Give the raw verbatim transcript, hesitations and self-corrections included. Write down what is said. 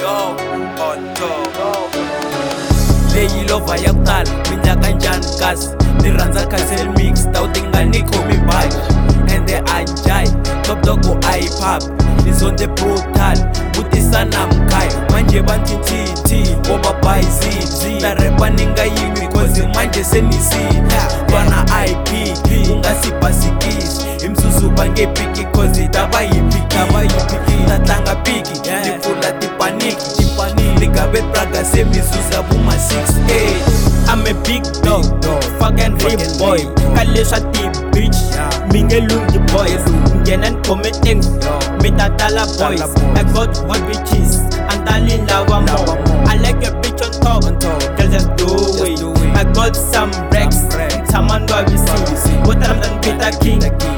dog on top. Leyi lova ya kutala mina kanjani kasi ni rhandza castle mix tawu tinga ni khomi bike and the ajay top dog go ipop is on the brutal vutisa na mkhaya manje vantintinti obabayizizi ta repa ni nga yimi cause manje se ni sita vana I P ku nga si basikisi hi mzuzu va nge piki cause ta va yi piki ta tlanga piki ni pfula tipaniki ni gabe praga se mizuza vuma six eight. I'm a big dog, fucking rip boy kaleswa ti bitch minge lungi boys ngena committing mitatala boys I got one bitches and darling lava more I like a bitch on top girl just do it I got some racks tamando I see what I'm done Peter King